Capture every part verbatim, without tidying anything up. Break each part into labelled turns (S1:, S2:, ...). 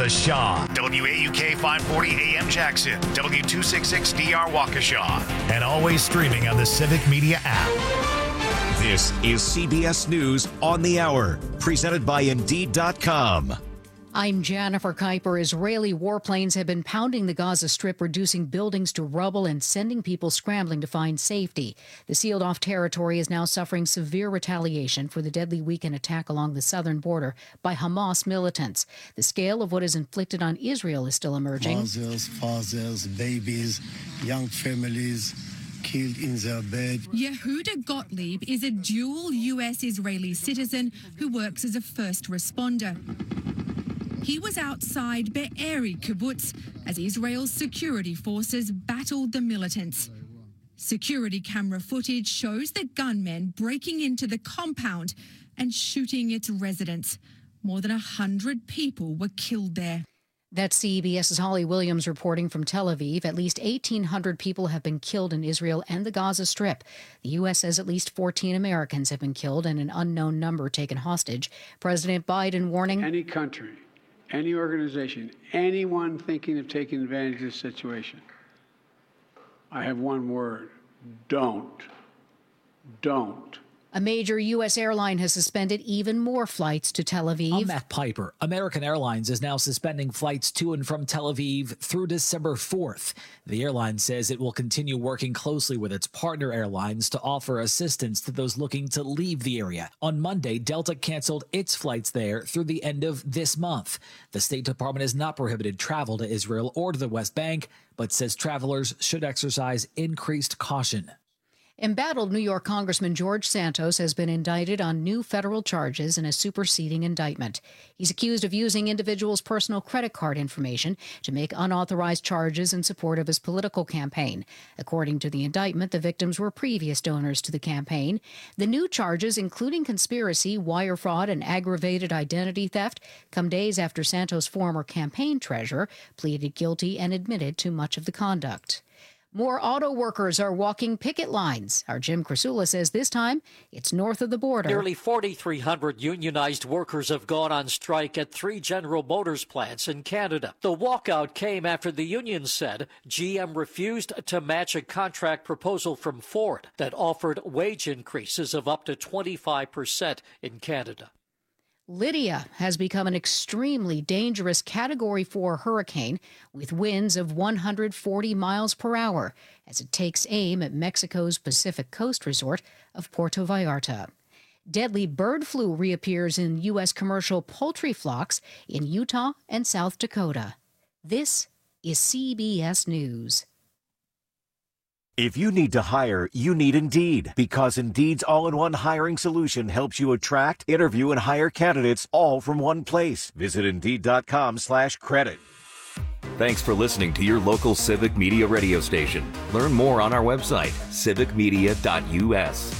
S1: The Shaw. W A U K five forty A M Jackson. W two sixty-six D R Waukesha. And always streaming on the Civic Media app. This is C B S News on the Hour, presented by Indeed dot com.
S2: I'm Jennifer Kuiper. Israeli warplanes have been pounding the Gaza Strip, reducing buildings to rubble and sending people scrambling to find safety. The sealed-off territory is now suffering severe retaliation for the deadly weekend attack along the southern border by Hamas militants. The scale of what is inflicted on Israel is still emerging.
S3: Mothers, fathers, babies, young families killed in their bed.
S4: Yehuda Gottlieb is a dual U S-Israeli citizen who works as a first responder. He was outside Be'eri kibbutz as Israel's security forces battled the militants. Security camera footage shows the gunmen breaking into the compound and shooting its residents. More than a hundred people were killed there.
S2: That's CBS's Holly Williams reporting from Tel Aviv. At least eighteen hundred people have been killed in Israel and the Gaza Strip. The U S says at least fourteen Americans have been killed and an unknown number taken hostage. President Biden warning
S5: any country, any organization, anyone thinking of taking advantage of this situation, I have one word: don't. Don't.
S2: A major U S airline has suspended even more flights to Tel Aviv.
S6: I'm Matt Piper. American Airlines is now suspending flights to and from Tel Aviv through December fourth. The airline says it will continue working closely with its partner airlines to offer assistance to those looking to leave the area. On Monday, Delta canceled its flights there through the end of this month. The State Department has not prohibited travel to Israel or to the West Bank, but says travelers should exercise increased caution.
S2: Embattled New York Congressman George Santos has been indicted on new federal charges in a superseding indictment. He's accused of using individuals' personal credit card information to make unauthorized charges in support of his political campaign. According to the indictment, the victims were previous donors to the campaign. The new charges, including conspiracy, wire fraud, and aggravated identity theft, come days after Santos' former campaign treasurer pleaded guilty and admitted to much of the conduct. More auto workers are walking picket lines. Our Jim Krasula says this time it's north of the border.
S7: Nearly forty-three hundred unionized workers have gone on strike at three General Motors plants in Canada. The walkout came after the union said G M refused to match a contract proposal from Ford that offered wage increases of up to twenty-five percent in Canada.
S2: Lydia has become an extremely dangerous Category four hurricane with winds of one hundred forty miles per hour as it takes aim at Mexico's Pacific Coast resort of Puerto Vallarta. Deadly bird flu reappears in U S commercial poultry flocks in Utah and South Dakota. This is C B S News.
S8: If you need to hire, you need Indeed, because Indeed's all-in-one hiring solution helps you attract, interview, and hire candidates all from one place. Visit Indeed.com slash credit.
S9: Thanks for listening to your local Civic Media radio station. Learn more on our website, civic media dot u s.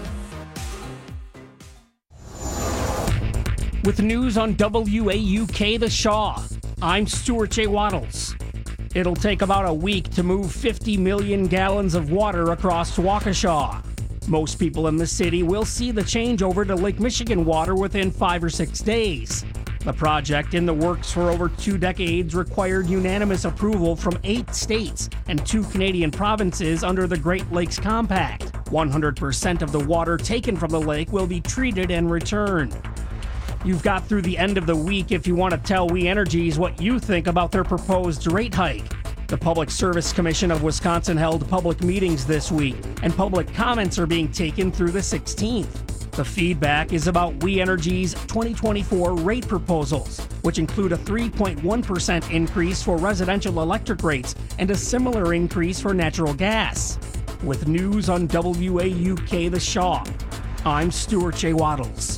S10: With news on W A U K The Shaw, I'm Stuart J. Waddles. It'll take about a week to move fifty million gallons of water across Waukesha. Most people in the city will see the changeover to Lake Michigan water within five or six days. The project, in the works for over two decades, required unanimous approval from eight states and two Canadian provinces under the Great Lakes Compact. one hundred percent of the water taken from the lake will be treated and returned. You've got through the end of the week if you want to tell We Energies what you think about their proposed rate hike. The Public Service Commission of Wisconsin held public meetings this week, and public comments are being taken through the sixteenth. The feedback is about We Energies' twenty twenty-four rate proposals, which include a three point one percent increase for residential electric rates and a similar increase for natural gas. With news on W A U K The Shaw, I'm Stuart J. Waddles.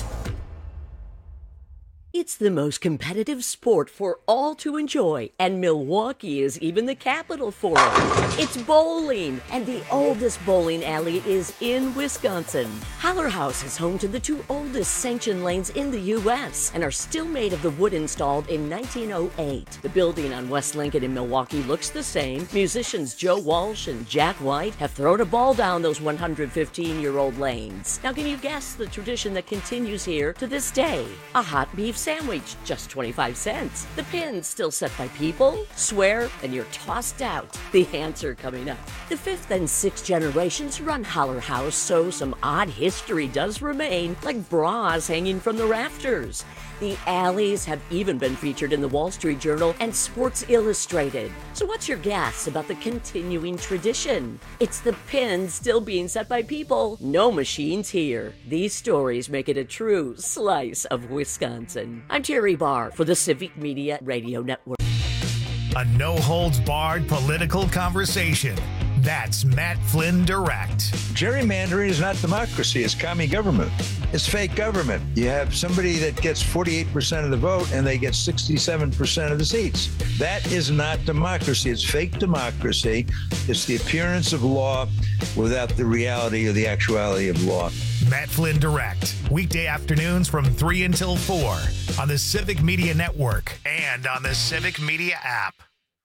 S11: It's the most competitive sport for all to enjoy, and Milwaukee is even the capital for it. It's bowling, and the oldest bowling alley is in Wisconsin. Haller House is home to the two oldest sanctioned lanes in the U S and are still made of the wood installed in nineteen oh eight. The building on West Lincoln in Milwaukee looks the same. Musicians Joe Walsh and Jack White have thrown a ball down those one hundred fifteen-year-old lanes. Now, can you guess the tradition that continues here to this day? A hot beef sandwich. sandwich, just twenty-five cents. The pin's still set by people, swear, and you're tossed out. The answer coming up. The fifth and sixth generations run Holler House, so some odd history does remain, like bras hanging from the rafters. The alleys have even been featured in the Wall Street Journal and Sports Illustrated. So what's your guess about the continuing tradition? It's the pin still being set by people, no machines here. These stories make it a true slice of Wisconsin. I'm Terry Barr for the Civic Media Radio Network.
S1: A no-holds-barred political conversation. That's Matt Flynn Direct.
S12: Gerrymandering is not democracy. It's commie government. It's fake government. You have somebody that gets forty-eight percent of the vote and they get sixty-seven percent of the seats. That is not democracy. It's fake democracy. It's the appearance of law without the reality or the actuality of law.
S1: Matt Flynn Direct. Weekday afternoons from three until four on the Civic Media Network and on the Civic Media app.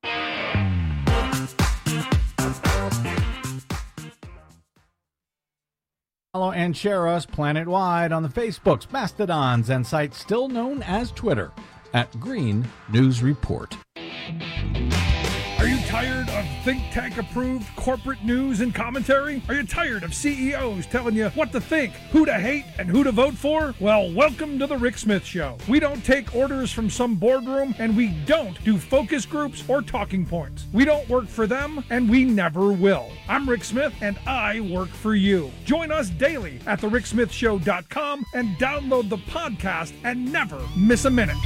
S13: Follow and share us planet-wide on the Facebooks, Mastodons, and sites still known as Twitter at Green News Report.
S14: Are you tired of think tank-approved corporate news and commentary? Are you tired of C E Os telling you what to think, who to hate, and who to vote for? Well, welcome to the Rick Smith Show. We don't take orders from some boardroom, and we don't do focus groups or talking points. We don't work for them, and we never will. I'm Rick Smith, and I work for you. Join us daily at the rick smith show dot com and download the podcast and never miss a minute.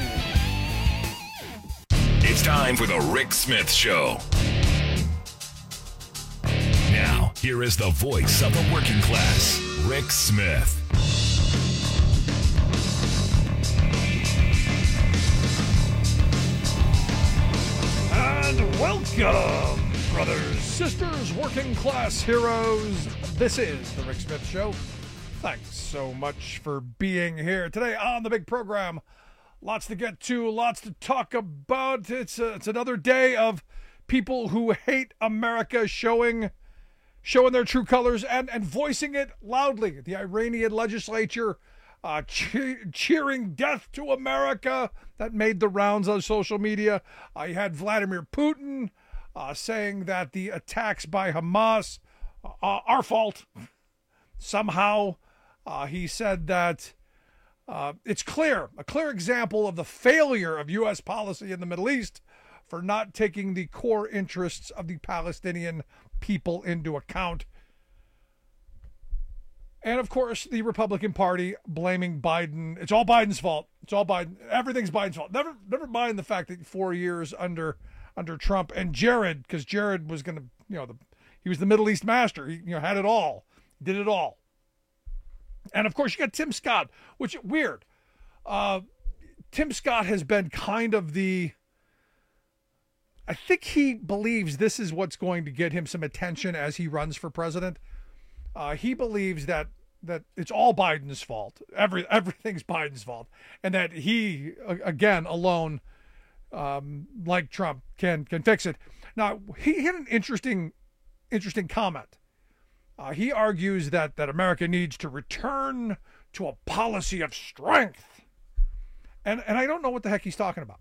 S1: It's time for the Rick Smith Show. Now, here is the voice of the working class, Rick Smith.
S14: And welcome, brothers, sisters, working class heroes. This is the Rick Smith Show. Thanks so much for being here today on the big program. Lots to get to, lots to talk about. It's a, it's another day of people who hate America showing showing their true colors and, and voicing it loudly. The Iranian legislature uh, che- cheering death to America. That made the rounds on social media. Uh, you had Vladimir Putin uh, saying that the attacks by Hamas uh, are our fault. Somehow uh, he said that Uh, it's clear, a clear example of the failure of U S policy in the Middle East for not taking the core interests of the Palestinian people into account. And, of course, the Republican Party blaming Biden. It's all Biden's fault. It's all Biden. Everything's Biden's fault. Never never mind the fact that four years under under Trump and Jared, because Jared was going to, you know, the, he was the Middle East master. He you know had it all, did it all. And, of course, you got Tim Scott, which is weird. Uh, Tim Scott has been kind of the, I think he believes this is what's going to get him some attention as he runs for president. Uh, he believes that that it's all Biden's fault. Every Everything's Biden's fault. And that he, again, alone, um, like Trump, can can fix it. Now, he had an interesting, interesting comment. Uh, he argues that, that America needs to return to a policy of strength. And and I don't know what the heck he's talking about.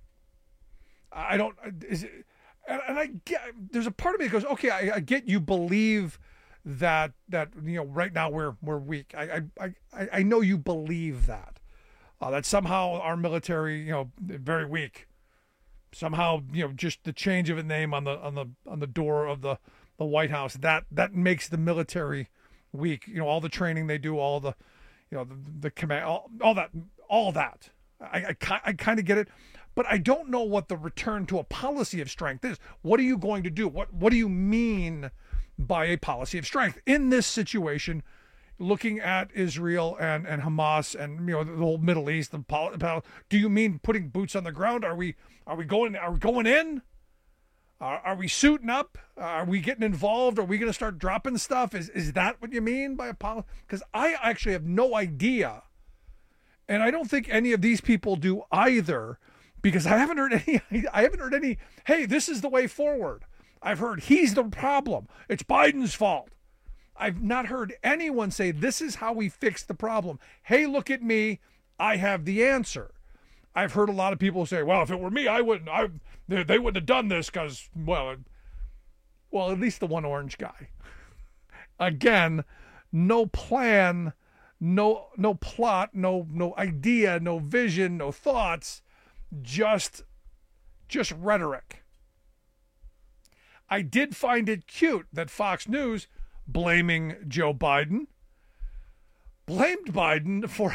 S14: I don't, is it, and, and I get, there's a part of me that goes, okay, I, I get you believe that, that, you know, right now we're, we're weak. I, I, I, I know you believe that, uh, that somehow our military, you know, very weak. Somehow, you know, just the change of a name on the, on the, on the door of the, the White House, that that makes the military weak. You know, all the training they do, all the, you know, the, the command, all, all that, all that. I, I, I kind of get it, but I don't know what the return to a policy of strength is. What are you going to do? What What do you mean by a policy of strength in this situation? Looking at Israel and, and Hamas and, you know, the whole Middle East, the pol- do you mean putting boots on the ground? Are we are we going are we going in? Are, are we suiting up? Are we getting involved? Are we going to start dropping stuff? Is is that what you mean by a policy? Because I actually have no idea. And I don't think any of these people do either, because I haven't heard any, I haven't heard any, hey, this is the way forward. I've heard he's the problem. It's Biden's fault. I've not heard anyone say this is how we fix the problem. Hey, look at me. I have the answer. I've heard a lot of people say, well, if it were me, I wouldn't. I they, they wouldn't have done this because, well, it, well, at least the one orange guy. Again, no plan, no no plot, no no idea, no vision, no thoughts, just just rhetoric. I did find it cute that Fox News, blaming Joe Biden, blamed Biden for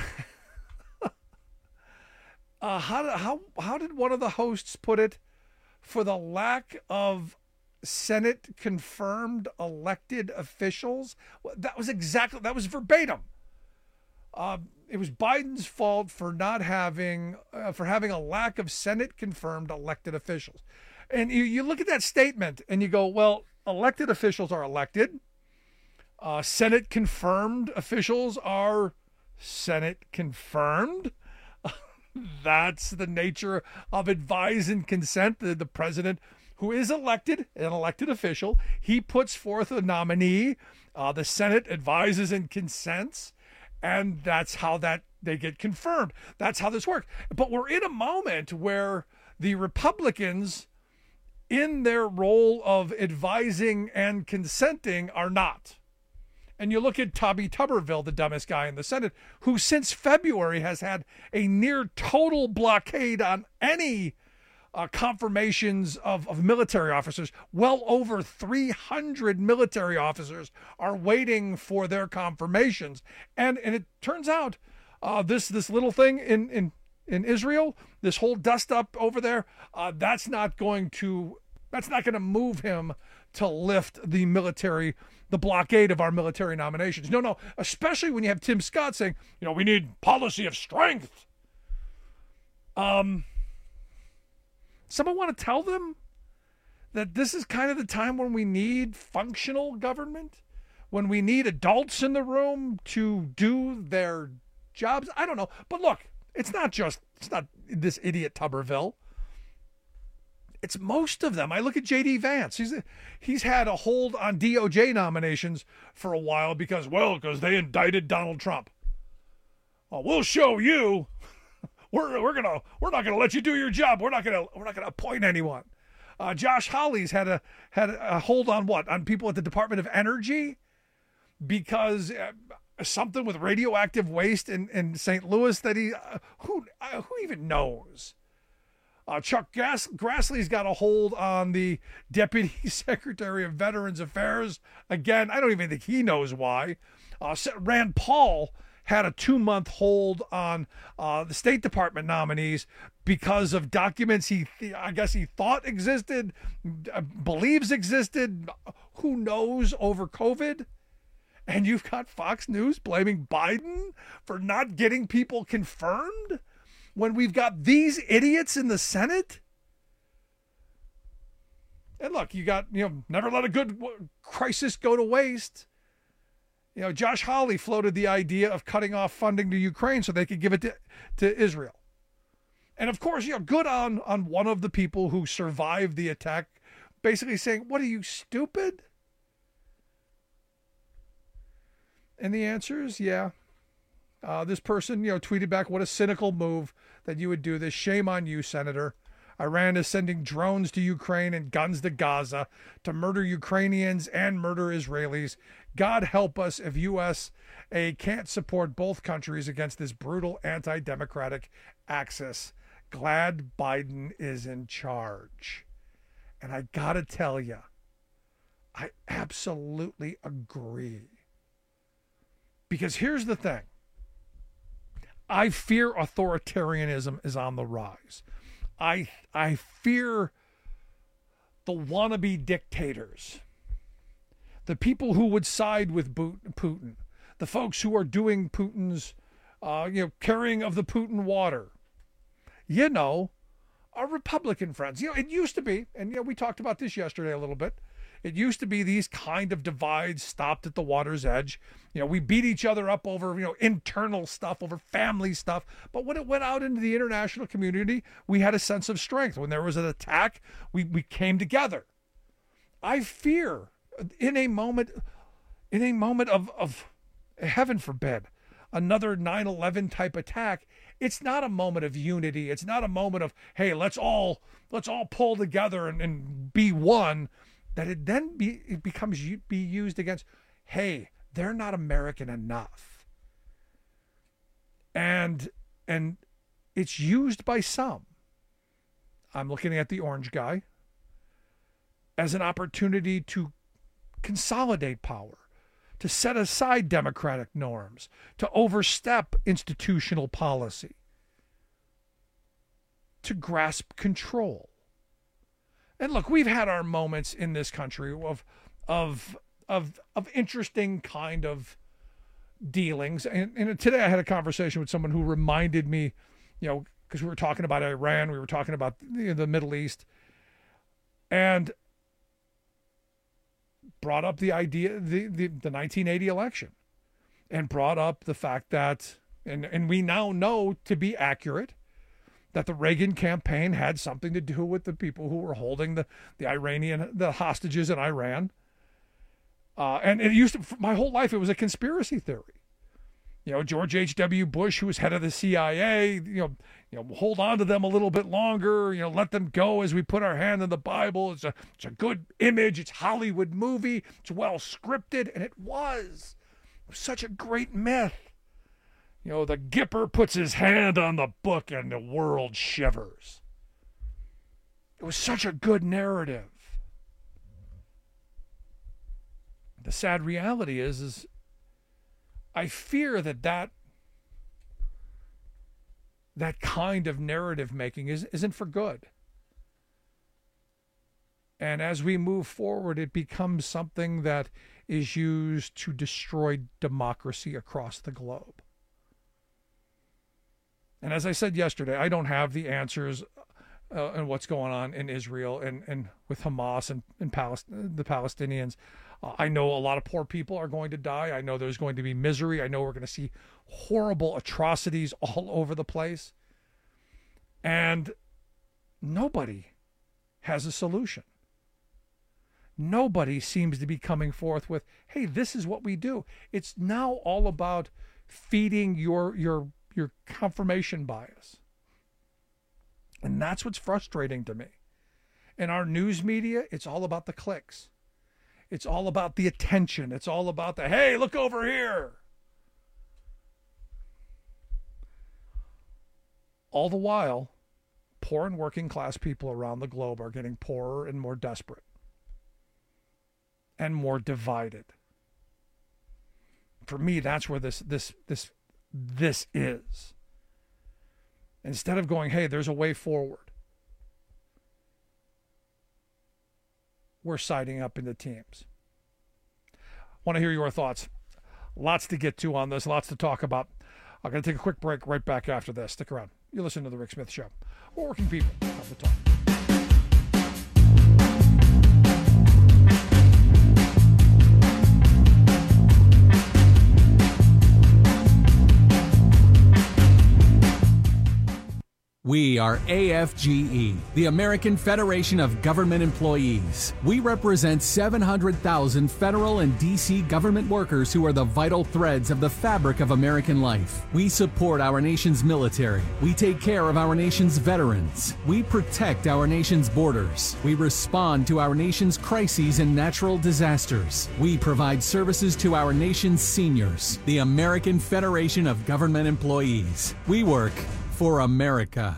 S14: uh, how how how did one of the hosts put it? For the lack of Senate confirmed elected officials. That was exactly that was verbatim. Uh, it was Biden's fault for not having uh, for having a lack of Senate confirmed elected officials. And you, you look at that statement and you go, well, elected officials are elected. Uh, Senate confirmed officials are Senate confirmed. That's the nature of advise and consent. The, the president, who is elected, an elected official, he puts forth a nominee. Uh, the Senate advises and consents, and that's how that they get confirmed. That's how this works. But we're in a moment where the Republicans, in their role of advising and consenting, are not. And you look at Tommy Tuberville, the dumbest guy in the Senate, who since February has had a near total blockade on any uh, confirmations of, of military officers. Well over three hundred military officers are waiting for their confirmations. And and it turns out uh, this this little thing in, in, in Israel, this whole dust up over there, uh, that's not going to that's not going to move him to lift the military, the blockade of our military nominations. No, no, especially when you have Tim Scott saying, you know, we need policy of strength. Um, someone want to tell them that this is kind of the time when we need functional government, when we need adults in the room to do their jobs? I don't know. But look, it's not just, it's not this idiot Tuberville. It's most of them. I look at J D Vance. He's he's had a hold on D O J nominations for a while because, well, because they indicted Donald Trump. Well, we'll show you. We're we're gonna we're not gonna let you do your job. We're not gonna we're not gonna appoint anyone. Uh, Josh Hawley's had a had a hold on what? On people at the Department of Energy because uh, something with radioactive waste in, in Saint Louis that he uh, who uh, who even knows. Uh, Chuck Gass- Grassley's got a hold on the Deputy Secretary of Veterans Affairs. Again, I don't even think he knows why. Uh, Rand Paul had a two-month hold on uh, the State Department nominees because of documents he, th- I guess he thought existed, uh, believes existed, who knows, over COVID. And you've got Fox News blaming Biden for not getting people confirmed when we've got these idiots in the Senate. And look, you got, you know, never let a good crisis go to waste. You know, Josh Hawley floated the idea of cutting off funding to Ukraine so they could give it to, to Israel. And of course, you know, good on, on one of the people who survived the attack, basically saying, what are you, stupid? And the answer is, yeah. Uh, this person, you know, tweeted back, what a cynical move that you would do this. Shame on you, Senator. Iran is sending drones to Ukraine and guns to Gaza to murder Ukrainians and murder Israelis. God help us if U S A can't support both countries against this brutal anti-democratic axis. Glad Biden is in charge. And I gotta tell you, I absolutely agree. Because here's the thing. I fear authoritarianism is on the rise. I I fear the wannabe dictators, the people who would side with Putin, the folks who are doing Putin's, uh, you know, carrying of the Putin water. You know, our Republican friends. You know, it used to be, and you know, we talked about this yesterday a little bit. It used to be these kind of divides stopped at the water's edge. You know, we beat each other up over, you know, internal stuff, over family stuff. But when it went out into the international community, we had a sense of strength. When there was an attack, we, we came together. I fear in a moment, in a moment of, of, heaven forbid, another nine eleven type attack, It's not a moment of unity. It's not a moment of, hey, let's all let's all pull together and, and be one. That it then be it becomes be used against, hey, they're not American enough. And and it's used by some. I'm looking at the orange guy as an opportunity to consolidate power, to set aside democratic norms, to overstep institutional policy, to grasp control. And look, we've had our moments in this country of of of of interesting kind of dealings. And, and today I had a conversation with someone who reminded me, you know, because we were talking about Iran, we were talking about the, the Middle East, and brought up the idea, the, the, the nineteen eighty election, and brought up the fact that, and, and we now know to be accurate, that the Reagan campaign had something to do with the people who were holding the, the Iranian, the hostages in Iran. Uh, and it used to, my whole life, it was a conspiracy theory. You know, George H W. Bush, who was head of the C I A, you know, you know, hold on to them a little bit longer, you know, let them go as we put our hand in the Bible. It's a, it's a good image. It's Hollywood movie. It's well scripted. And it was. It was such a great myth. You know, the Gipper puts his hand on the book and the world shivers. It was such a good narrative. The sad reality is, is I fear that that, that kind of narrative making is, isn't for good. And as we move forward, it becomes something that is used to destroy democracy across the globe. And as I said yesterday, I don't have the answers uh, on what's going on in Israel and, and with Hamas and, and Palest- the Palestinians. Uh, I know a lot of poor people are going to die. I know there's going to be misery. I know we're going to see horrible atrocities all over the place. And nobody has a solution. Nobody seems to be coming forth with, hey, this is what we do. It's now all about feeding your your your confirmation bias. And that's what's frustrating to me. In our news media, it's all about the clicks. It's all about the attention. It's all about the, hey, look over here. All the while, poor and working class people around the globe are getting poorer and more desperate and more divided. For me, that's where this this this this is. Instead of going, hey, there's a way forward, we're siding up into teams. Want to hear your thoughts. Lots to get to on this, lots to talk about. I'm going to take a quick break right back after this. Stick around. You listen to The Rick Smith Show. We're working people have the talk.
S15: We are A F G E, the American Federation of Government Employees. We represent seven hundred thousand federal and D C government workers who are the vital threads of the fabric of American life. We support our nation's military. We take care of our nation's veterans. We protect our nation's borders. We respond to our nation's crises and natural disasters. We provide services to our nation's seniors. The American Federation of Government Employees. We work for America.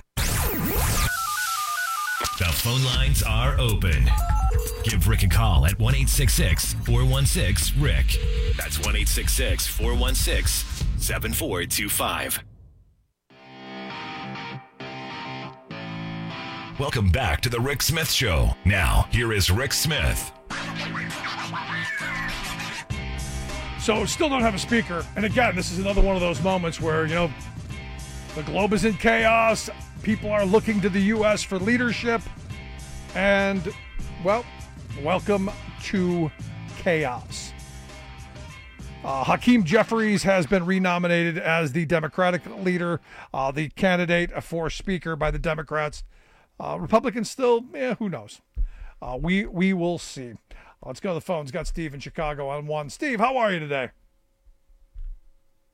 S1: The phone lines are open. Give Rick a call at one eight six six, four one six, R I C K. That's one eight six six, four one six, seven four two five. Welcome back to The Rick Smith Show. Now, here is Rick Smith.
S14: So, still don't have a speaker. And again, this is another one of those moments where, you know, the globe is in chaos. People are looking to the U S for leadership. And, well, welcome to chaos. Uh, Hakeem Jeffries has been renominated as the Democratic leader, uh, the candidate for speaker by the Democrats. Uh, Republicans still, eh, who knows? Uh, we we will see. Uh, let's go to the phones. Got Steve in Chicago on one. Steve, how are you today?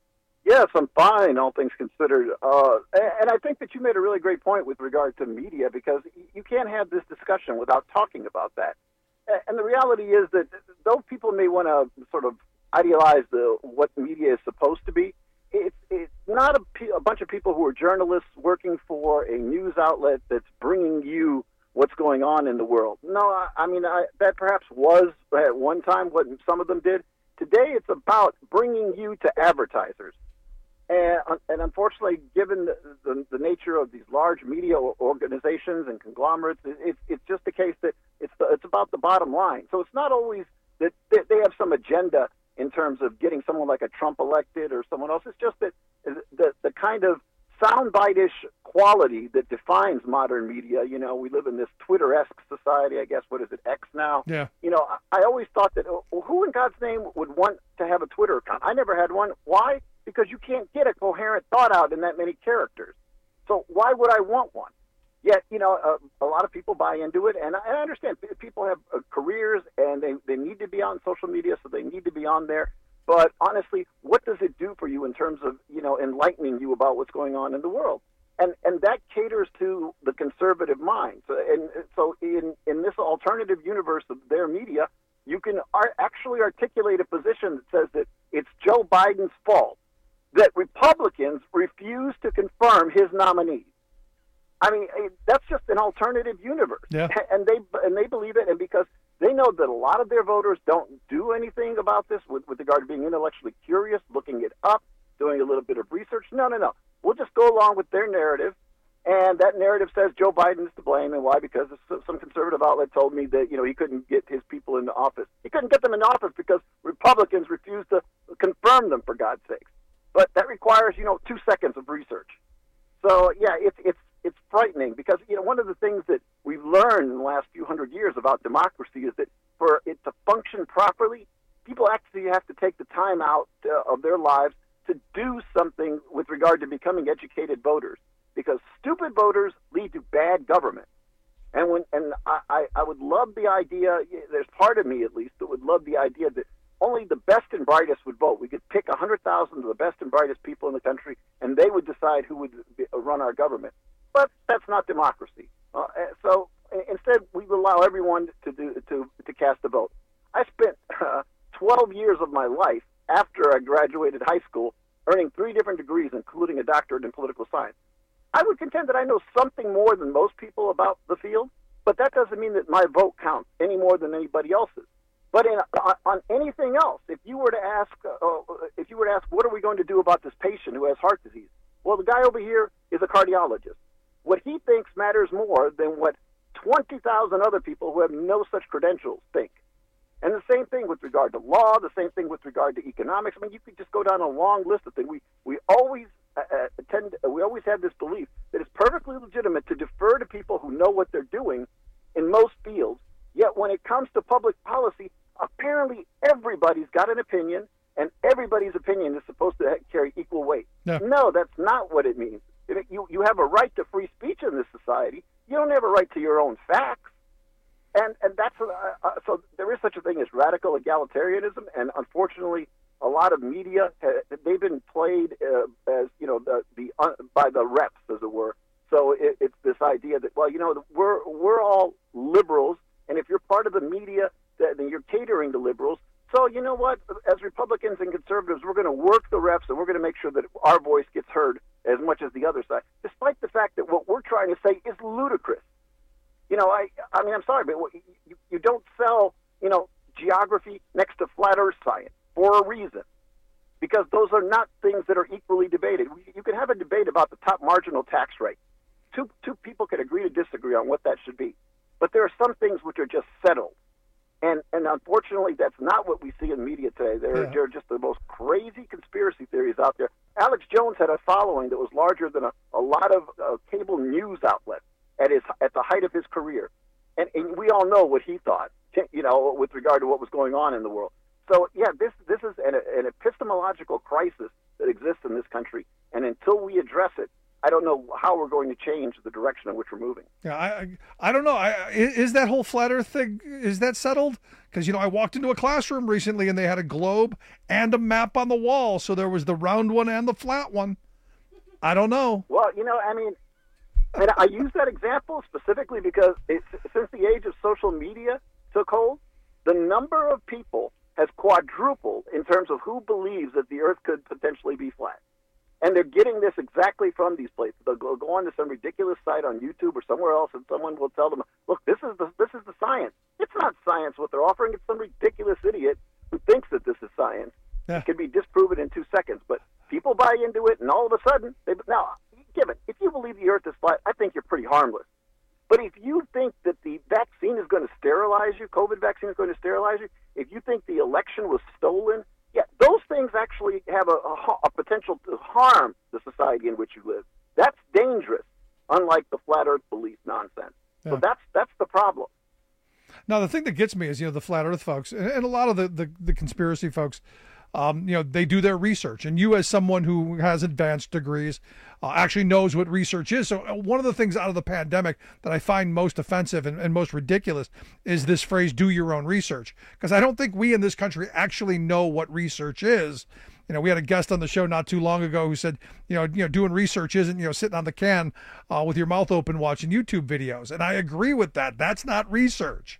S16: Yes, I'm fine, all things considered. Uh, and I think that you made a really great point with regard to media, because you can't have this discussion without talking about that. And the reality is that though people may want to sort of idealize the what media is supposed to be, it's, it's not a, a bunch of people who are journalists working for a news outlet that's bringing you what's going on in the world. No, I, I mean, I, that perhaps was at one time what some of them did. Today, it's about bringing you to advertisers. And, and unfortunately, given the, the, the nature of these large media organizations and conglomerates, it, it, it's just the case that it's, the, it's about the bottom line. So it's not always that they, they have some agenda in terms of getting someone like a Trump elected or someone else. It's just that the, the kind of soundbite-ish quality that defines modern media. You know, we live in this Twitter-esque society, I guess. What is it, X now?
S14: Yeah.
S16: You know, I, I always thought that, well, who in God's name would want to have a Twitter account? I never had one. Why? Because you can't get a coherent thought out in that many characters. So why would I want one? Yet, you know, a, a lot of people buy into it, and I, I understand people have uh, careers, and they, they need to be on social media, so they need to be on there. But honestly, what does it do for you in terms of, you know, enlightening you about what's going on in the world? And and that caters to the conservative mind. So, and so in, in this alternative universe of their media, you can ar- actually articulate a position that says that it's Joe Biden's fault that Republicans refuse to confirm his nominee. I mean, that's just an alternative universe.
S14: Yeah.
S16: And they and they believe it, and because they know that a lot of their voters don't do anything about this with, with regard to being intellectually curious, looking it up, doing a little bit of research. No, no, no. We'll just go along with their narrative, and that narrative says Joe Biden is to blame. And why? Because some conservative outlet told me that, you know, he couldn't get his people into office. He couldn't get them in office because Republicans refused to confirm them, for God's sakes. But that requires, you know, two seconds of research. So, yeah, it's it's it's frightening because, you know, one of the things that we've learned in the last few hundred years about democracy is that for it to function properly, people actually have to take the time out uh, of their lives to do something with regard to becoming educated voters, because stupid voters lead to bad government. And when and I, I, I would love the idea, there's part of me at least that would love the idea that only the best and brightest would vote. We could pick one hundred thousand of the best and brightest people in the country, and they would decide who would be, run our government. But that's not democracy. Uh, so instead, we allow everyone to do to to cast a vote. I spent uh, twelve years of my life after I graduated high school earning three different degrees, including a doctorate in political science. I would contend that I know something more than most people about the field, but that doesn't mean that my vote counts any more than anybody else's. But in, on, on anything else, if you were to ask, uh, if you were to ask, what are we going to do about this patient who has heart disease? Well, the guy over here is a cardiologist. What he thinks matters more than what twenty thousand other people who have no such credentials think. And the same thing with regard to law, the same thing with regard to economics. I mean, you could just go down a long list of things. We we always uh, tend, we always have this belief that it's perfectly legitimate to defer to people who know what they're doing in most fields. Yet when it comes to public policy, apparently everybody's got an opinion, and everybody's opinion is supposed to carry equal weight.
S14: Yeah.
S16: No, that's not what it means. If you you have a right to free speech in this society. You don't have a right to your own facts. And and that's uh, uh, so there is such a thing as radical egalitarianism, and unfortunately, a lot of media ha- they've been played uh, as you know the the uh, by the reps, as it were. So it, it's this idea that well, you know, we're we're all liberals, and if you're part of the media, then you're catering to liberals. So you know what? As Republicans and conservatives, we're going to work the reps, and we're going to make sure that our voice gets heard as much as the other side, despite the fact that what we're trying to say is ludicrous. You know, I I mean, I'm sorry, but you, you don't sell, you know, geography next to flat earth science for a reason, because those are not things that are equally debated. You can have a debate about the top marginal tax rate. Two two people can agree to disagree on what that should be, but there are some things which are just settled. And and unfortunately, that's not what we see in media today. There,
S14: Yeah.
S16: there are just the most crazy conspiracy theories out there. Alex Jones had a following that was larger than a, a lot of uh, cable news outlets at his at the height of his career. And, and we all know what he thought, you know, with regard to what was going on in the world. So, yeah, this this is an, an epistemological crisis that exists in this country. And until we address it, I don't know how we're going to change the direction in which we're moving.
S14: Yeah, I I, I don't know. I, is that whole flat Earth thing, is that settled? Because, you know, I walked into a classroom recently and they had a globe and a map on the wall. So there was the round one and the flat one. I don't know.
S16: Well, you know, I mean, and I use that example specifically because it's, since the age of social media took hold, the number of people has quadrupled in terms of who believes that the Earth could potentially be flat. And they're getting this exactly from these places. They'll go, go on to some ridiculous site on YouTube or somewhere else, and someone will tell them, look, this is the this is the science. It's not science what they're offering. It's some ridiculous idiot who thinks that this is science. Yeah. It can be disproven in two seconds. But people buy into it, and all of a sudden, they now, given, if you believe the Earth is flat, I think you're pretty harmless. But if you think that the vaccine is going to sterilize you, COVID vaccine is going to sterilize you, if you think the election was stolen, yeah, those things actually have a, a, a potential to harm the society in which you live. That's dangerous, unlike the flat Earth belief nonsense. Yeah. So that's that's the problem.
S14: Now, the thing that gets me is, you know, the flat Earth folks and, and a lot of the, the, the conspiracy folks, um, you know, they do their research. And you, as someone who has advanced degrees, uh, actually knows what research is. So one of the things out of the pandemic that I find most offensive and, and most ridiculous is this phrase, do your own research. Because I don't think we in this country actually know what research is. You know, we had a guest on the show not too long ago who said, you know, you know, doing research isn't, you know, sitting on the can uh, with your mouth open watching YouTube videos. And I agree with that. That's not research.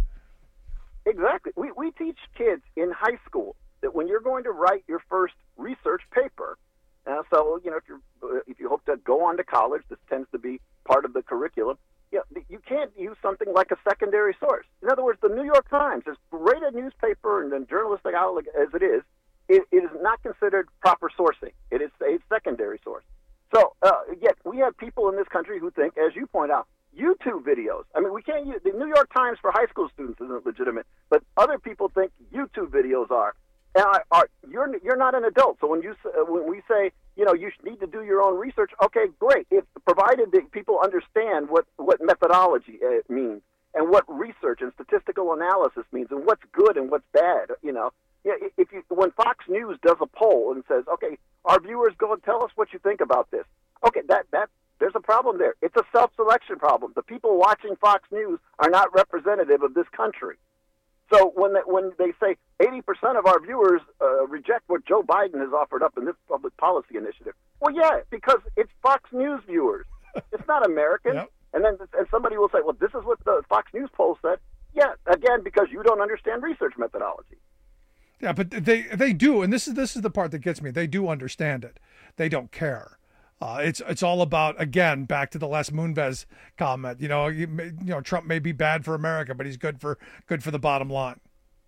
S16: Exactly. We, we teach kids in high school that when you're going to write your first research paper, uh, so, you know, if you if you hope to go on to college, this tends to be part of the curriculum, you know, you can't use something like a secondary source. In other words, the New York Times, as great a newspaper and a journalistic outlet as it is, it, it is not considered proper sourcing. It is a secondary source. So, uh, yet we have people in this country who think, as you point out, YouTube videos. I mean, we can't use the New York Times for high school students isn't legitimate, but other people think YouTube videos are. And I, are, you're you're not an adult, so when you uh, when we say, you know, you need to do your own research, okay, great. If provided that people understand what what methodology uh, means and what research and statistical analysis means and what's good and what's bad, you know. Yeah, if you when Fox News does a poll and says, okay, our viewers go and tell us what you think about this. Okay, that that there's a problem there. It's a self-selection problem. The people watching Fox News are not representative of this country. So when they, when they say eighty percent of our viewers uh, reject what Joe Biden has offered up in this public policy initiative, well, yeah, because it's Fox News viewers. It's not American. Yep. And then and somebody will say, well, this is what the Fox News poll said. Yeah, again, because you don't understand research methodology.
S14: Yeah, but they they do, and this is this is the part that gets me. They do understand it. They don't care. Uh, it's it's all about, again, back to the Les Moonves comment. You know, you, you know, Trump may be bad for America, but he's good for good for the bottom line.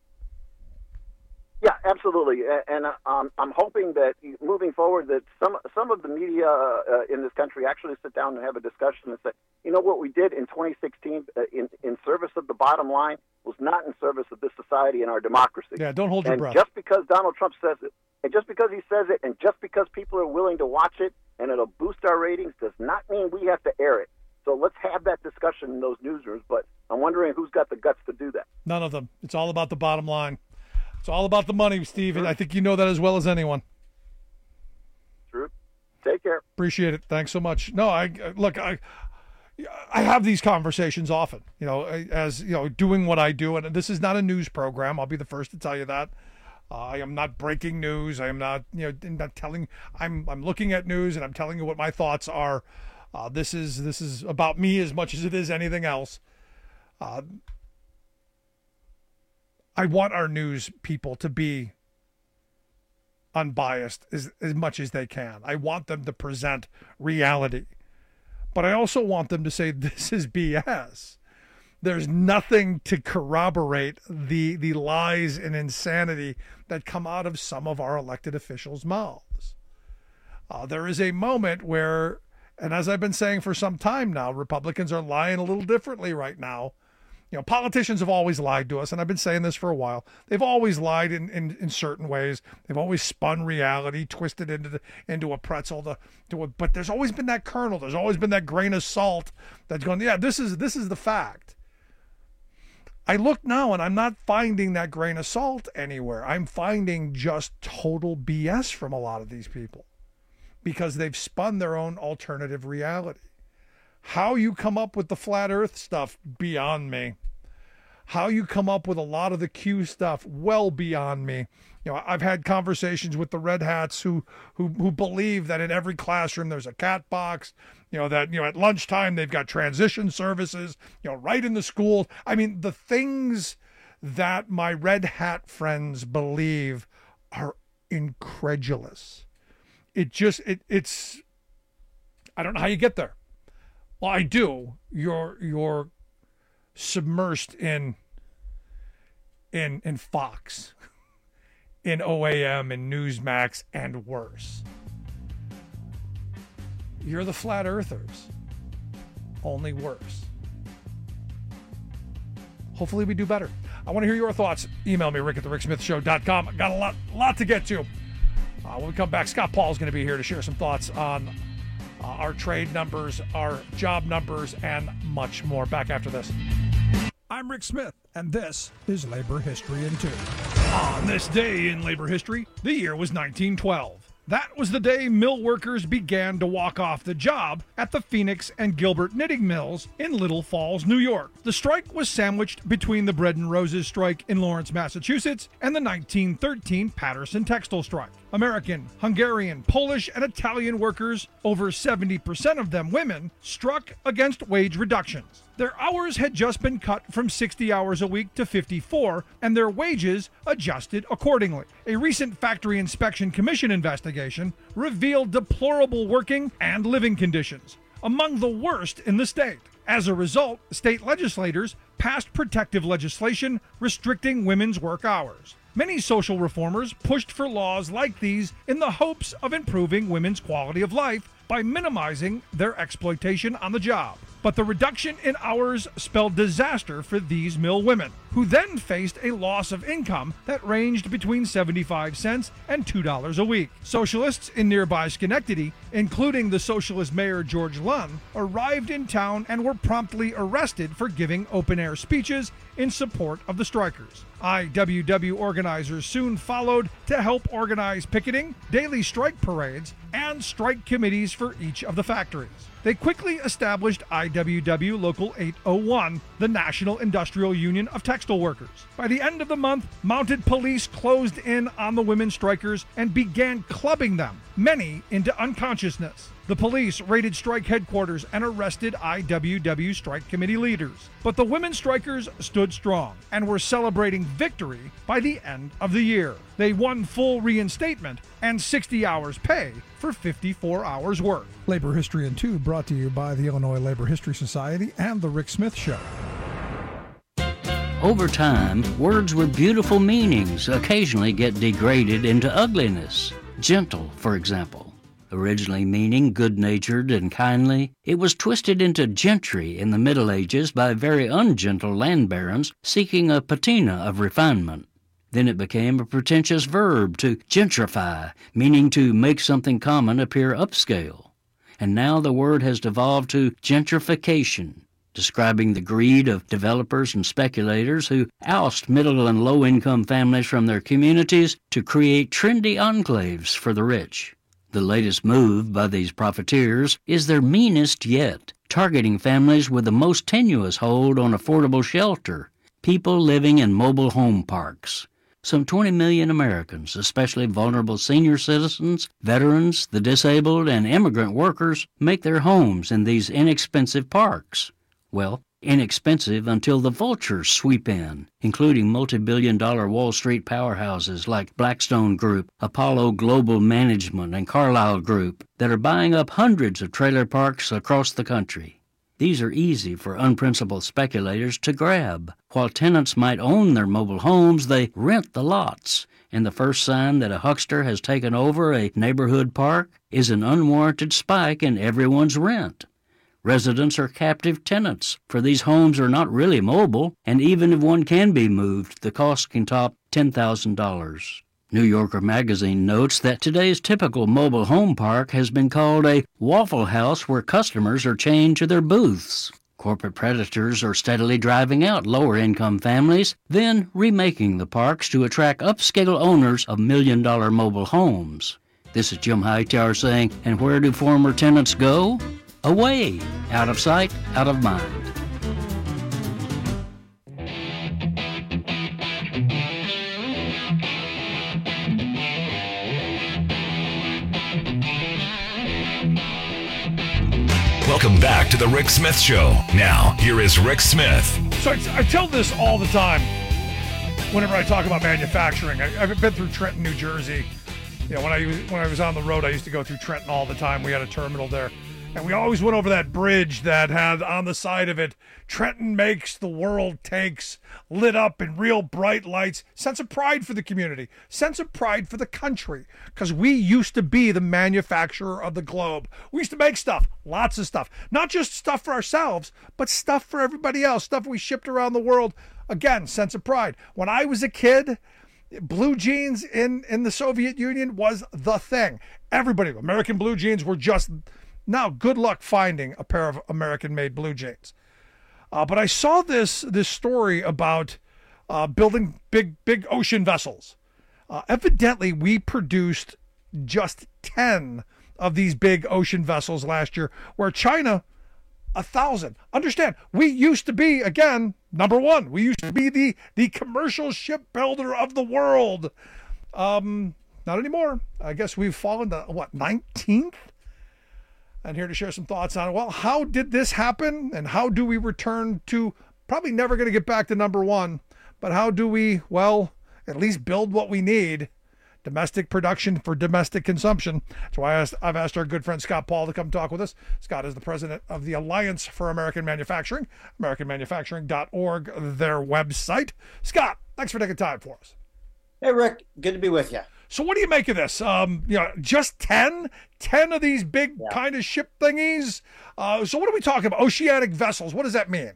S16: Yeah, absolutely. And um, I'm hoping that moving forward, that some some of the media uh, in this country actually sit down and have a discussion and say, you know, what we did in twenty sixteen uh, in in service of the bottom line was not in service of this society and our democracy.
S14: Yeah, don't hold your
S16: and
S14: breath.
S16: Just because Donald Trump says it, and just because he says it, and just because people are willing to watch it, and it'll boost our ratings, does not mean we have to air it. So let's have that discussion in those newsrooms, but I'm wondering who's got the guts to do that.
S14: None of them. It's all about the bottom line. It's all about the money, Steve, and I think you know that as well as anyone.
S16: True. Take care.
S14: Appreciate it. Thanks so much. No, I look, I I have these conversations often, you know, as, you know, doing what I do, and this is not a news program. I'll be the first to tell you that. Uh, I am not breaking news. I am not, you know, not telling. I'm I'm looking at news and I'm telling you what my thoughts are. Uh, this is this is about me as much as it is anything else. Uh, I want our news people to be unbiased as as much as they can. I want them to present reality, but I also want them to say this is B S. There's nothing to corroborate the the lies and insanity that come out of some of our elected officials' mouths. Uh, there is a moment where, and as I've been saying for some time now, Republicans are lying a little differently right now. You know, politicians have always lied to us, and I've been saying this for a while. They've always lied in, in, in certain ways. They've always spun reality, twisted into the, into a pretzel. To, to a, but there's always been that kernel. There's always been that grain of salt that's going, yeah, this is this is the fact. I look now and I'm not finding that grain of salt anywhere. I'm finding just total B S from a lot of these people. because they've spun their own alternative reality. How you come up with the flat earth stuff, beyond me. How you come up with a lot of the Q stuff, well beyond me. You know, I've had conversations with the Red Hats who who who believe that in every classroom there's a cat box, you know, that, you know, at lunchtime they've got transition services, you know, right in the school. I mean, the things that my Red Hat friends believe are incredulous. It just, it it's, I don't know how you get there. Well, I do. You're, you're submersed in, in, in Fox, in O A M and Newsmax, and worse. You're the flat earthers, only worse. Hopefully we do better. I want to hear your thoughts. Email me, rick at the rick smith show dot com. Got a lot, lot to get to. Uh, when we come back, Scott Paul is going to be here to share some thoughts on uh, our trade numbers, our job numbers, and much more. Back after this. I'm Rick Smith, and this is Labor History in Two. On this day in labor history, the year was nineteen twelve. That was the day mill workers began to walk off the job at the Phoenix and Gilbert knitting mills in Little Falls, New York. The strike was sandwiched between the Bread and Roses strike in Lawrence, Massachusetts, and the nineteen thirteen Patterson textile strike. American, Hungarian, Polish, and Italian workers, over seventy percent of them women, struck against wage reductions. Their hours had just been cut from sixty hours a week to fifty-four, and their wages adjusted accordingly. A recent Factory Inspection Commission investigation revealed deplorable working and living conditions, among the worst in the state. As a result, state legislators passed protective legislation restricting women's work hours. Many social reformers pushed for laws like these in the hopes of improving women's quality of life by minimizing their exploitation on the job. But the reduction in hours spelled disaster for these mill women, who then faced a loss of income that ranged between seventy-five cents and two dollars a week. Socialists in nearby Schenectady, including the socialist mayor George Lunn, arrived in town and were promptly arrested for giving open-air speeches in support of the strikers. I W W organizers soon followed to help organize picketing, daily strike parades, and strike committees for each of the factories. They quickly established I W W Local eight oh one, the National Industrial Union of Textile Workers. By the end of the month, mounted police closed in on the women strikers and began clubbing them, many into unconsciousness. The police raided strike headquarters and arrested I W W strike committee leaders. But the women strikers stood strong and were celebrating victory by the end of the year. They won full reinstatement and sixty hours pay for fifty-four hours work. Labor History in Two brought to you by the Illinois Labor History Society and The Rick Smith Show.
S17: Over time, words with beautiful meanings occasionally get degraded into ugliness. Gentle, for example. Originally meaning good-natured and kindly, it was twisted into gentry in the Middle Ages by very ungentle land barons seeking a patina of refinement. Then it became a pretentious verb to gentrify, meaning to make something common appear upscale. And now the word has devolved to gentrification, describing the greed of developers and speculators who oust middle and low-income families from their communities to create trendy enclaves for the rich. The latest move by these profiteers is their meanest yet, targeting families with the most tenuous hold on affordable shelter, people living in mobile home parks. Some twenty million Americans, especially vulnerable senior citizens, veterans, the disabled, and immigrant workers, make their homes in these inexpensive parks. Well, inexpensive until the vultures sweep in, including multi-billion dollar Wall Street powerhouses like Blackstone Group, Apollo Global Management, and Carlyle Group that are buying up hundreds of trailer parks across the country. These are easy for unprincipled speculators to grab. While tenants might own their mobile homes, they rent the lots, and the first sign that a huckster has taken over a neighborhood park is an unwarranted spike in everyone's rent. Residents are captive tenants, for these homes are not really mobile, and even if one can be moved, the cost can top ten thousand dollars. New Yorker magazine notes that today's typical mobile home park has been called a Waffle House where customers are chained to their booths. Corporate predators are steadily driving out lower-income families, then remaking the parks to attract upscale owners of million-dollar mobile homes. This is Jim Hightower saying, and where do former tenants go? Away, out of sight, out of mind.
S1: Welcome back to the Rick Smith Show. Now, here is Rick Smith.
S14: So I, I tell this all the time whenever I talk about manufacturing. I, I've been through Trenton, New Jersey. You know, when I when I was on the road, I used to go through Trenton all the time. We had a terminal there. And we always went over that bridge that had on the side of it, Trenton makes, the world takes, lit up in real bright lights. Sense of pride for the community. Sense of pride for the country. Because we used to be the manufacturer of the globe. We used to make stuff. Lots of stuff. Not just stuff for ourselves, but stuff for everybody else. Stuff we shipped around the world. Again, sense of pride. When I was a kid, blue jeans in, in the Soviet Union was the thing. Everybody, American blue jeans were just... Now, good luck finding a pair of American-made blue jeans. Uh, but I saw this this story about uh, building big big ocean vessels. Uh, evidently, we produced just ten of these big ocean vessels last year, where China, a thousand. Understand, we used to be, again, number one. We used to be the, the commercial shipbuilder of the world. Um, not anymore. I guess we've fallen to, what, nineteenth? And here to share some thoughts on it. Well, how did this happen? And how do we return to, probably never going to get back to number one, but how do we, well, at least build what we need? Domestic production for domestic consumption. That's why I asked, I've asked our good friend Scott Paul to come talk with us. Scott is the president of the Alliance for American Manufacturing, american manufacturing dot org, their website. Scott, thanks for taking time for us.
S18: Hey, Rick. Good to be with you.
S14: So what do you make of this? Um, you know, just ten, ten of these big yeah. kind of ship thingies. Uh, so what are we talking about? Oceanic vessels. What does that mean?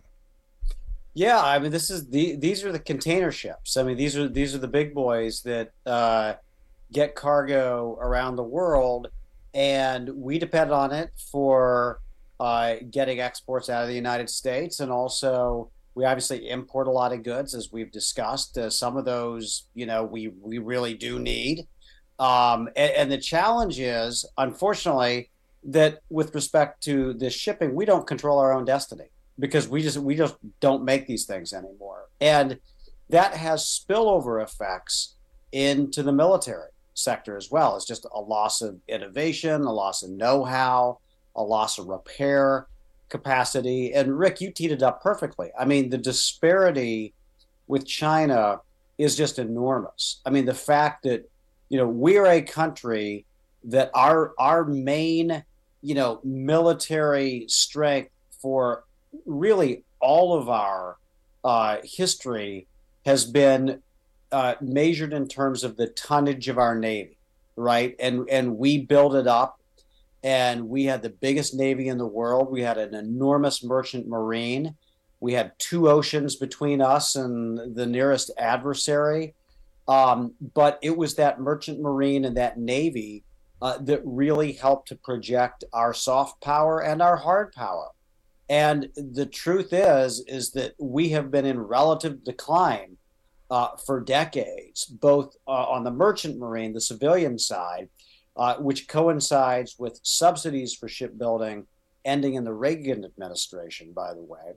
S18: Yeah, I mean, this is the these are the container ships. I mean, these are these are the big boys that uh, get cargo around the world, and we depend on it for uh, getting exports out of the United States, and also we obviously import a lot of goods, as we've discussed. Uh, some of those, you know, we we really do need. Um, and, and the challenge is, unfortunately, that with respect to the shipping, we don't control our own destiny because we just we just don't make these things anymore. And that has spillover effects into the military sector as well. It's just a loss of innovation, a loss of know-how, a loss of repair capacity. And Rick, you teed it up perfectly. I mean, the disparity with China is just enormous. I mean, the fact that, you know, we're a country that our our main, you know, military strength for really all of our uh, history has been uh, measured in terms of the tonnage of our Navy, right? And and we built it up. And we had the biggest Navy in the world. We had an enormous merchant marine. We had two oceans between us and the nearest adversary. Um, but it was that merchant marine and that Navy uh, that really helped to project our soft power and our hard power. And the truth is, is that we have been in relative decline uh, for decades, both uh, on the merchant marine, the civilian side, Uh, which coincides with subsidies for shipbuilding ending in the Reagan administration, by the way.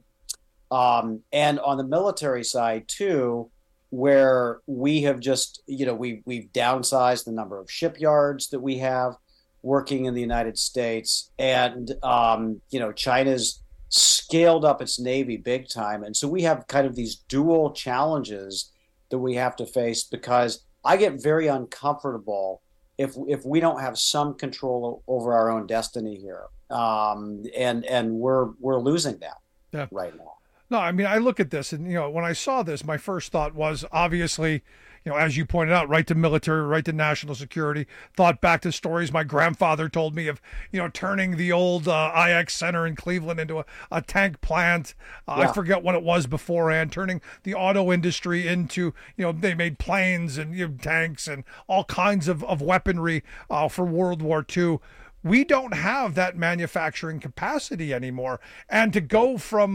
S18: Um, and on the military side, too, where we have just, you know, we, we've downsized the number of shipyards that we have working in the United States. And, um, you know, China's scaled up its Navy big time. And so we have kind of these dual challenges that we have to face, because I get very uncomfortable if if we don't have some control over our own destiny here, um, and and we're we're losing that
S14: yeah.
S18: right now.
S14: No, I mean, I look at this, and you know, when I saw this, my first thought was obviously, you know, as you pointed out, right to military, right to national security. Thought back to stories my grandfather told me of, you know, turning the old uh, I X Center in Cleveland into a, a tank plant. Uh, yeah. I forget what it was beforehand. Turning the auto industry into, you know, they made planes and you know, tanks and all kinds of of weaponry uh, for World War Two. We don't have that manufacturing capacity anymore, and to go from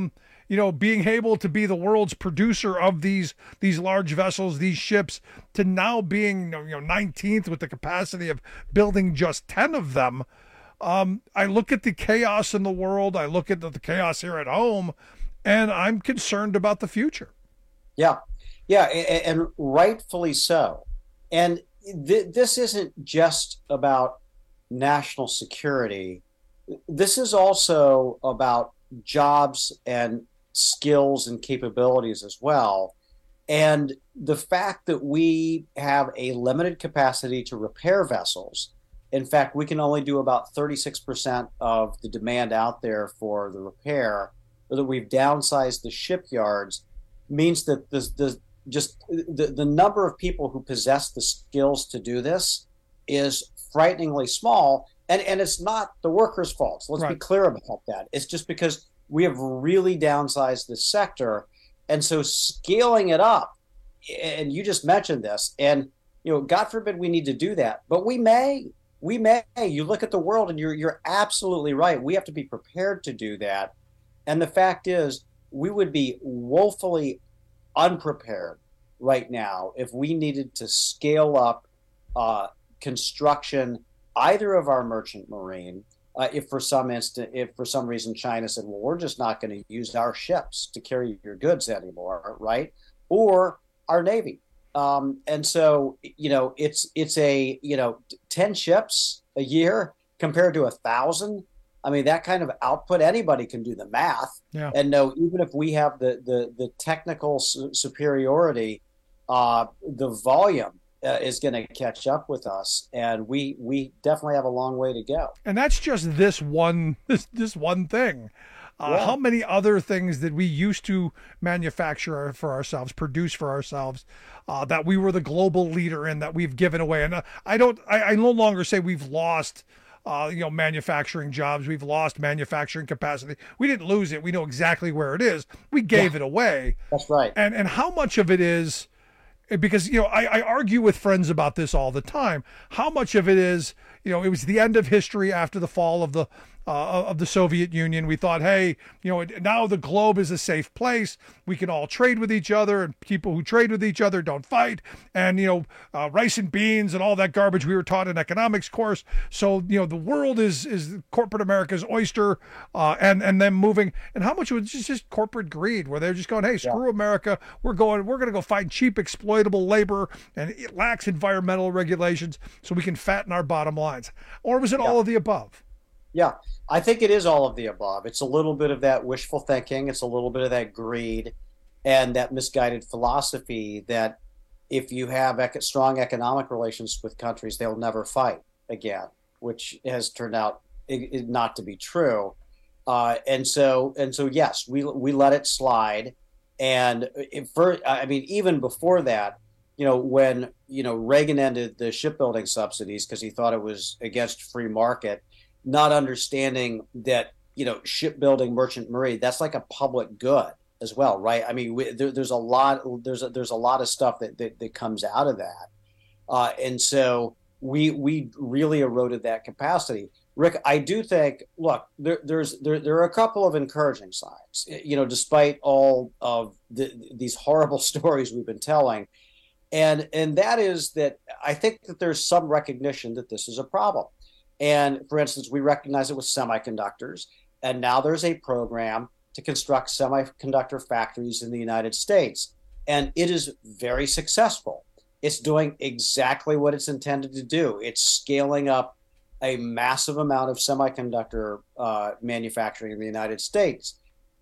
S14: you know, being able to be the world's producer of these these large vessels, these ships, to now being, you know, nineteenth with the capacity of building just ten of them. Um, I look at the chaos in the world. I look at the, the chaos here at home, and I'm concerned about the future.
S18: Yeah, yeah, and, and rightfully so. And th- this isn't just about national security. This is also about jobs and skills and capabilities as well. And the fact that we have a limited capacity to repair vessels, in fact, we can only do about thirty-six percent of the demand out there for the repair, or that we've downsized the shipyards, means that the, the, just the, the number of people who possess the skills to do this is frighteningly small. And, and it's not the workers' fault. So let's right. be clear about that. It's just because we have really downsized this sector. And so scaling it up, and you just mentioned this, and, you know, God forbid we need to do that, but we may, we may. You look at the world and you're, you're absolutely right. We have to be prepared to do that. And the fact is, we would be woefully unprepared right now if we needed to scale up uh, construction, either of our merchant marine, uh, if for some instant, if for some reason China said, well, we're just not going to use our ships to carry your goods anymore, right? Or our Navy. Um, and so, you know, it's it's a, you know, ten ships a year compared to a thousand. I mean, that kind of output, anybody can do the math
S14: yeah.
S18: and know, even if we have the, the, the technical su- superiority, uh, the volume Uh, is going to catch up with us, and we we definitely have a long way to go.
S14: And that's just this one this this one thing. Uh, yeah. How many other things did we used to manufacture for ourselves, produce for ourselves, uh, that we were the global leader in, that we've given away? And uh, I don't, I, I no longer say we've lost, uh, you know, manufacturing jobs. We've lost manufacturing capacity. We didn't lose it. We know exactly where it is. We gave yeah. it away.
S18: That's right.
S14: And and how much of it is, because, you know, I, I argue with friends about this all the time. How much of it is, you know, it was the end of history after the fall of the uh, of the Soviet Union. We thought, hey, you know, now the globe is a safe place. We can all trade with each other, and people who trade with each other don't fight. And, you know, uh, rice and beans and all that garbage we were taught in economics course. So, you know, the world is is corporate America's oyster, uh, and and then moving. And how much was just, just corporate greed, where they're just going, hey, screw yeah. America. We're going. We're going to go find cheap, exploitable labor, and it lacks environmental regulations, so we can fatten our bottom lines. Or was it yeah. all of the above?
S18: Yeah, I think it is all of the above. It's a little bit of that wishful thinking. It's a little bit of that greed and that misguided philosophy that if you have ec- strong economic relations with countries, they'll never fight again, which has turned out it, it not to be true. Uh, and so, and so, yes, we we let it slide. And it, for, I mean, even before that, you know, when, you know, Reagan ended the shipbuilding subsidies because he thought it was against free market, not understanding that, you know, shipbuilding, merchant marine, that's like a public good as well, right? I mean, we, there, there's a lot, there's a, there's a lot of stuff that, that, that comes out of that. Uh, and so we, we really eroded that capacity. Rick, I do think, look, there, there's, there, there are a couple of encouraging signs, you know, despite all of the, these horrible stories we've been telling. And, and that is that I think that there's some recognition that this is a problem. And for instance, we recognize it with semiconductors, and now there's a program to construct semiconductor factories in the United States. And it is very successful. It's doing exactly what it's intended to do. It's scaling up a massive amount of semiconductor uh, manufacturing in the United States.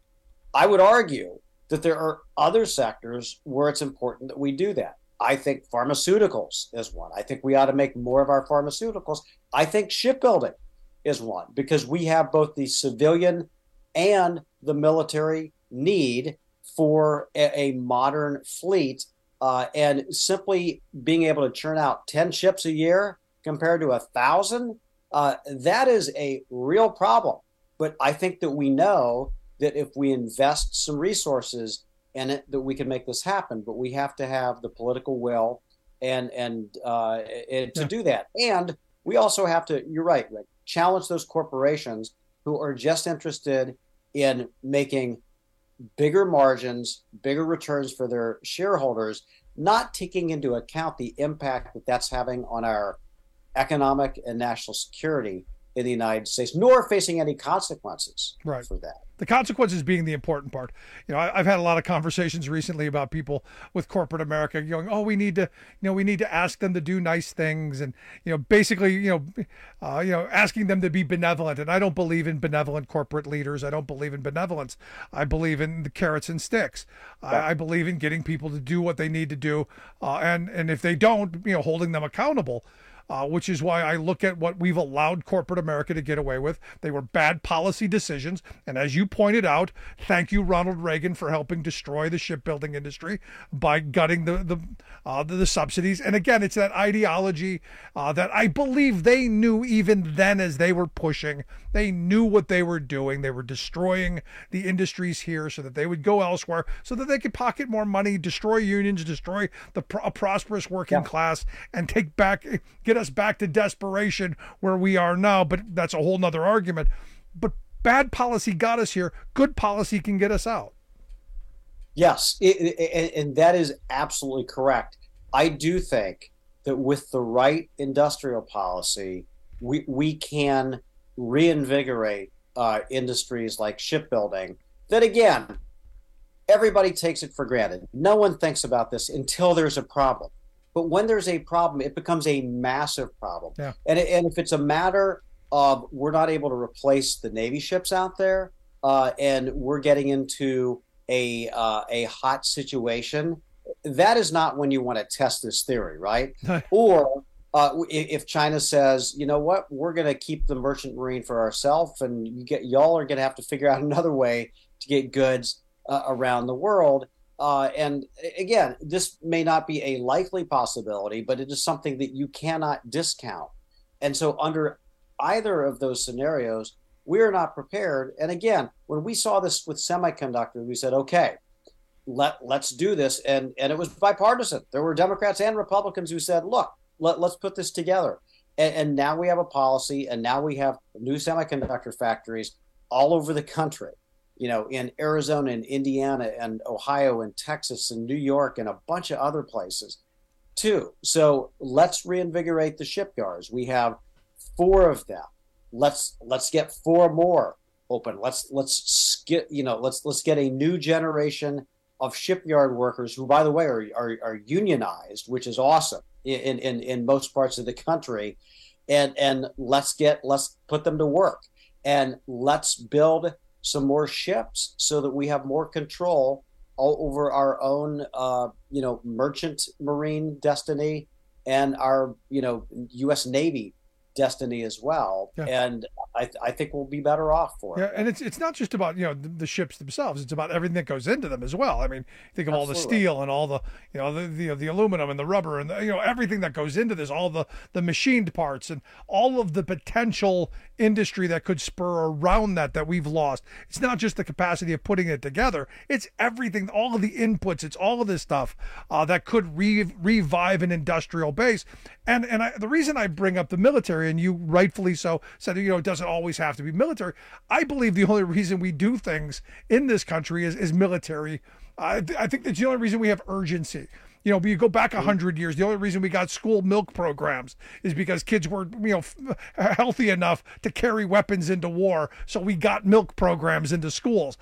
S18: I would argue that there are other sectors where it's important that we do that. I think pharmaceuticals is one. I think we ought to make more of our pharmaceuticals. I think shipbuilding is one, because we have both the civilian and the military need for a, a modern fleet. Uh, and simply being able to churn out ten ships a year compared to a thousand, uh, that is a real problem. But I think that we know that if we invest some resources in it, that we can make this happen. But we have to have the political will and and, uh, and to yeah. do that. And we also have to, you're right, Rick, challenge those corporations who are just interested in making bigger margins, bigger returns for their shareholders, not taking into account the impact that that's having on our economic and national security in the United States, nor facing any consequences
S14: right.
S18: for that.
S14: The consequences being the important part. You know, I, I've had a lot of conversations recently about people with corporate America going, "Oh, we need to, you know, we need to ask them to do nice things," and you know, basically, you know, uh, you know, asking them to be benevolent. And I don't believe in benevolent corporate leaders. I don't believe in benevolence. I believe in the carrots and sticks. Yeah. I, I believe in getting people to do what they need to do, uh, and and if they don't, you know, holding them accountable. Uh, which is why I look at what we've allowed corporate America to get away with. They were bad policy decisions. And as you pointed out, thank you, Ronald Reagan, for helping destroy the shipbuilding industry by gutting the the, uh, the, the subsidies. And again, it's that ideology uh, that I believe they knew even then as they were pushing. They knew what they were doing. They were destroying the industries here so that they would go elsewhere, so that they could pocket more money, destroy unions, destroy the pro- a prosperous working yeah. class, and take back, get us back to desperation where we are now. But that's a whole nother argument. But bad policy got us here. Good policy can get us out.
S18: Yes, it, it, and that is absolutely correct. I do think that with the right industrial policy, we we can reinvigorate uh, industries like shipbuilding that, again, everybody takes it for granted. No one thinks about this until there's a problem. But when there's a problem, it becomes a massive problem.
S14: Yeah.
S18: And, and if it's a matter of we're not able to replace the Navy ships out there, uh, and we're getting into a uh, a hot situation, that is not when you want to test this theory, right? Or uh, if China says, you know what, we're going to keep the merchant marine for ourselves, and you get y'all are going to have to figure out another way to get goods uh, around the world. Uh, and again, this may not be a likely possibility, but it is something that you cannot discount. And so under either of those scenarios, we are not prepared. And again, when we saw this with semiconductors, we said, okay, let, let's do this. And, and it was bipartisan. There were Democrats and Republicans who said, look, let, let's put this together. And, and now we have a policy, and now we have new semiconductor factories all over the country. You know, in Arizona and Indiana and Ohio and Texas and New York and a bunch of other places too. So let's reinvigorate the shipyards. We have four of them. Let's let's get four more open. Let's let's get you know let's let's get a new generation of shipyard workers who, by the way, are are, are unionized, which is awesome in, in in most parts of the country. And and let's get let's put them to work, and let's build some more ships so that we have more control all over our own, uh, you know, merchant marine destiny and our, you know, U S Navy destiny as well.
S14: Yeah.
S18: And I, I think we'll be better off for
S14: yeah,
S18: it.
S14: And it's it's not just about, you know, the, the ships themselves. It's about everything that goes into them as well. I mean, think of Absolutely. all the steel and all the, you know, the, the the aluminum and the rubber and the, you know, everything that goes into this, all the the machined parts and all of the potential industry that could spur around that that we've lost. It's not just the capacity of putting it together. It's everything, all of the inputs. It's all of this stuff uh, that could re- revive an industrial base. And and I, the reason I bring up the military, and you rightfully so said, you know, it doesn't always have to be military. I believe the only reason we do things in this country is, is military. Uh, I think that's the only reason we have urgency. You know, you go back a hundred years, the only reason we got school milk programs is because kids were, you know, healthy enough to carry weapons into war. So we got milk programs into schools.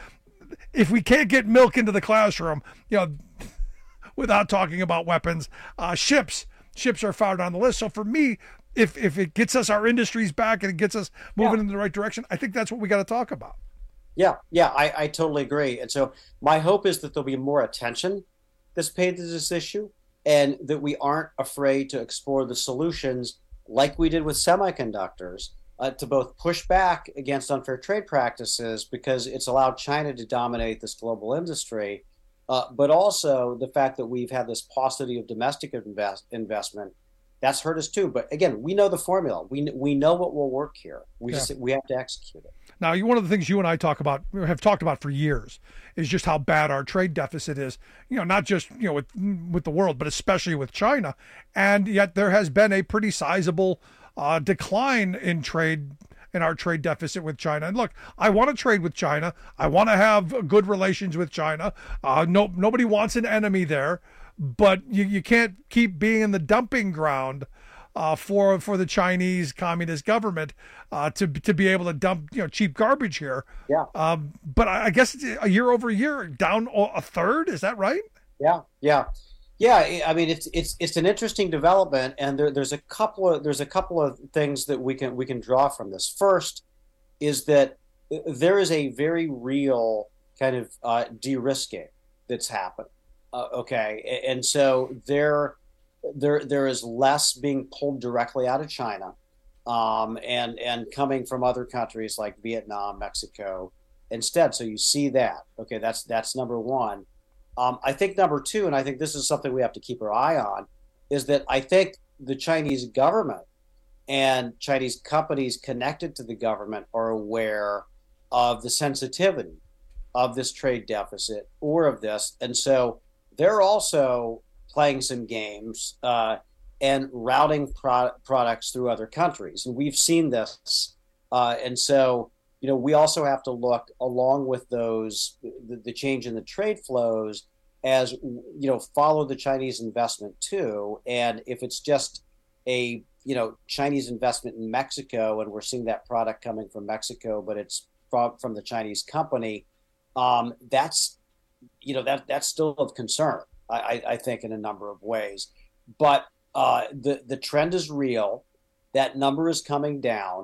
S14: If we can't get milk into the classroom, you know, without talking about weapons, uh, ships, ships are found on the list. So for me, if if it gets us our industries back and it gets us moving yeah. in the right direction, I think that's what we got to talk about.
S18: Yeah, yeah, I, I totally agree. And so my hope is that there'll be more attention that's paid to this issue, and that we aren't afraid to explore the solutions like we did with semiconductors uh, to both push back against unfair trade practices, because it's allowed China to dominate this global industry, uh, but also the fact that we've had this paucity of domestic invest- investment. That's hurt us too. But again, we know the formula. We we know what will work here. We yeah. just we have to execute it.
S14: Now, one of the things you and I talk about, have talked about for years, is just how bad our trade deficit is. You know, not just you know with with the world, but especially with China. And yet there has been a pretty sizable uh, decline in trade in our trade deficit with China. And look, I want to trade with China. I want to have good relations with China. Uh, no, nobody wants an enemy there, but you, you can't keep being in the dumping ground uh, for for the Chinese Communist government uh, to to be able to dump you know cheap garbage here.
S18: Yeah.
S14: Um, but I, I guess a year over year down a third. Is that right?
S18: Yeah. Yeah. Yeah, I mean it's it's it's an interesting development, and there, there's a couple of there's a couple of things that we can we can draw from this. First, is that there is a very real kind of uh, de-risking that's happened. Uh, okay, and so there there there is less being pulled directly out of China, um, and and coming from other countries like Vietnam, Mexico, instead. So you see that. Okay, that's that's number one. Um, I think number two, and I think this is something we have to keep our eye on, is that I think the Chinese government and Chinese companies connected to the government are aware of the sensitivity of this trade deficit or of this. And so they're also playing some games uh, and routing pro- products through other countries. And we've seen this. Uh, and so you know, we also have to look along with those, the, the change in the trade flows as, you know, follow the Chinese investment too. And if it's just a, you know, Chinese investment in Mexico and we're seeing that product coming from Mexico, but it's from, from the Chinese company, um, that's, you know, that that's still of concern, I, I think, in a number of ways. But uh, the, the trend is real. That number is coming down.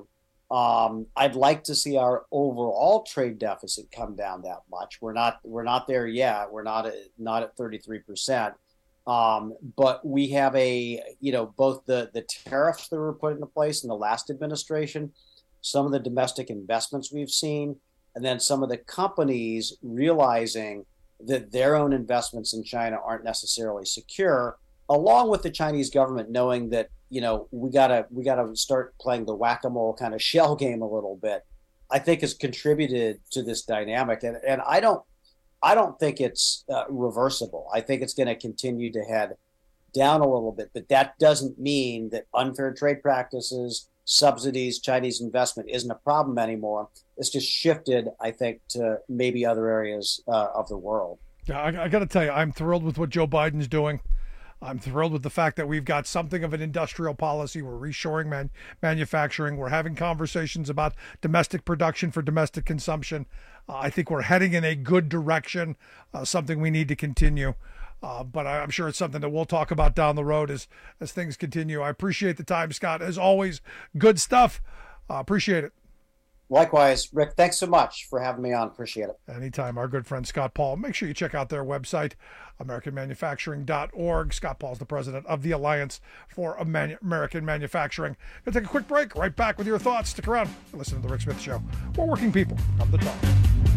S18: Um, I'd like to see our overall trade deficit come down that much. We're not we're not there yet. We're not at, not at thirty-three percent. Um, but we have a, you know, both the, the tariffs that were put into place in the last administration, some of the domestic investments we've seen, and then some of the companies realizing that their own investments in China aren't necessarily secure, along with the Chinese government knowing that, you know, we gotta we gotta start playing the whack-a-mole kind of shell game a little bit, I think has contributed to this dynamic. And and I don't I don't think it's uh, reversible. I think it's going to continue to head down a little bit, but that doesn't mean that unfair trade practices, subsidies, Chinese investment isn't a problem anymore. It's just shifted, I think, to maybe other areas uh, of the world.
S14: Yeah, I, I got to tell you, I'm thrilled with what Joe Biden's doing. I'm thrilled with the fact that we've got something of an industrial policy. We're reshoring man- manufacturing. We're having conversations about domestic production for domestic consumption. Uh, I think we're heading in a good direction, uh, something we need to continue. Uh, but I, I'm sure it's something that we'll talk about down the road as, as things continue. I appreciate the time, Scott. As always, good stuff. Uh, appreciate it.
S18: Likewise, Rick, thanks so much for having me on. Appreciate it.
S14: Anytime. Our good friend Scott Paul. Make sure you check out their website, American Manufacturing dot org. Scott Paul is the president of the Alliance for American Manufacturing. Going to take a quick break. Right back with your thoughts. Stick around. Listen to The Rick Smith Show. We're working people on the talk.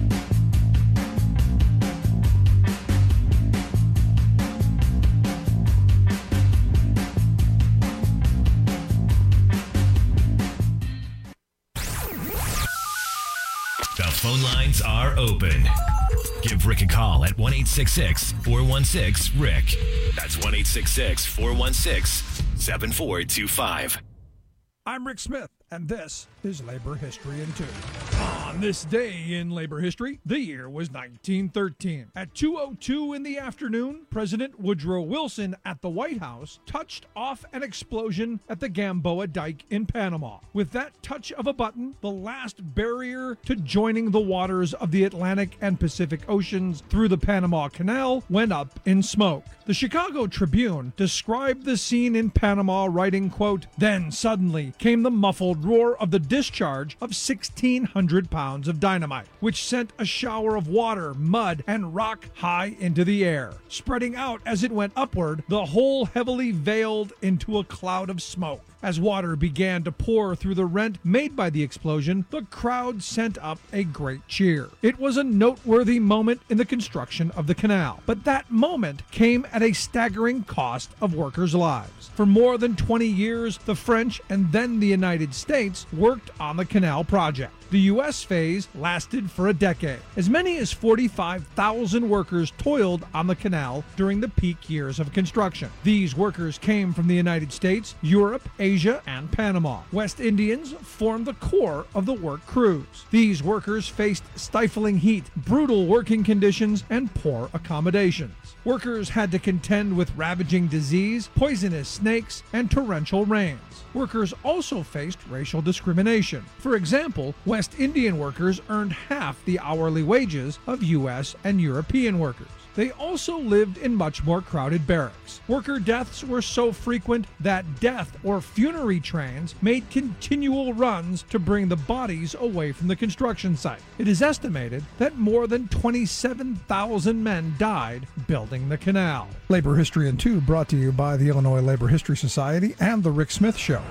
S1: The phone lines are open. Give Rick a call at one eight six six, four one six, Rick. That's one eight six six, four one six, seven four two five.
S14: I'm Rick Smith, and this is Labor History in Two. On this day in labor history, the year was nineteen thirteen. At two oh two in the afternoon, President Woodrow Wilson at the White House touched off an explosion at the Gamboa Dike in Panama. With that touch of a button, the last barrier to joining the waters of the Atlantic and Pacific Oceans through the Panama Canal went up in smoke. The Chicago Tribune described the scene in Panama, writing, quote, "Then suddenly came the muffled roar of the discharge of sixteen hundred pounds of dynamite, which sent a shower of water, mud, and rock high into the air. Spreading out as it went upward, the whole heavily veiled into a cloud of smoke. As water began to pour through the rent made by the explosion, the crowd sent up a great cheer. It was a noteworthy moment in the construction of the canal, but that moment came at a staggering cost of workers' lives. For more than twenty years, the French and then the United States worked on the canal project. The U S phase lasted for a decade. As many as forty-five thousand workers toiled on the canal during the peak years of construction. These workers came from the United States, Europe, Asia, and Panama. West Indians formed the core of the work crews. These workers faced stifling heat, brutal working conditions, and poor accommodations. Workers had to contend with ravaging disease, poisonous snakes, and torrential rains. Workers also faced racial discrimination. For example, West Indian workers earned half the hourly wages of U S and European workers. They also lived in much more crowded barracks. Worker deaths were so frequent that death or funerary trains made continual runs to bring the bodies away from the construction site. It is estimated that more than twenty-seven thousand men died building the canal. Labor History in Two brought to you by the Illinois Labor History Society and The Rick Smith Show.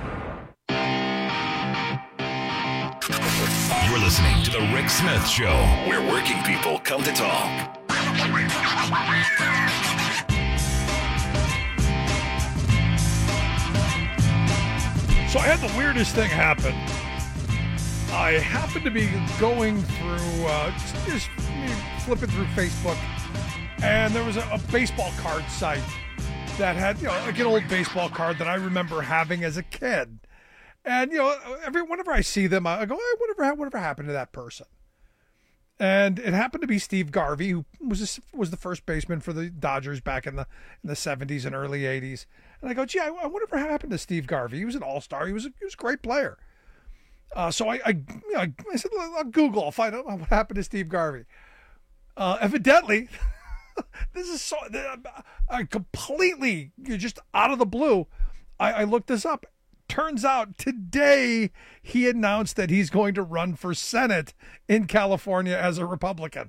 S1: You're listening to The Rick Smith Show, where working people come to talk.
S14: So I had the weirdest thing happen. I happened to be going through, uh, just, just flipping through Facebook, and there was a, a baseball card site that had, you know, like an old baseball card that I remember having as a kid. And, you know, every whenever I see them, I go, hey, whatever, whatever happened to that person? And it happened to be Steve Garvey, who was a, was the first baseman for the Dodgers back in the in the seventies and early eighties. And I go, gee, I, I wonder what happened to Steve Garvey. He was an all-star. He was a, he was a great player. Uh, so I I, you know, I said, I'll Google. I'll find out what happened to Steve Garvey. Uh, evidently, this is so I completely just out of the blue. I, I looked this up. Turns out today he announced that he's going to run for Senate in California as a Republican.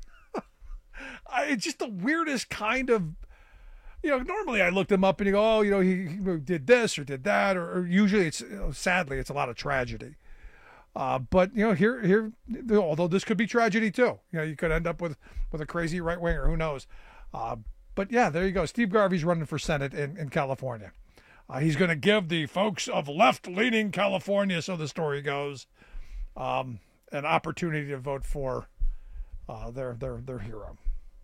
S14: I, it's just the weirdest kind of, you know, normally I looked him up and you go, oh, you know, he, he did this or did that, or, or usually it's, you know, sadly, it's a lot of tragedy. Uh, but, you know, here, here, although this could be tragedy too, you know, you could end up with, with a crazy right winger, who knows? Uh, but yeah, there you go. Steve Garvey's running for Senate in, in California. Uh, he's going to give the folks of left-leaning California, so the story goes, um, an opportunity to vote for uh, their their their hero.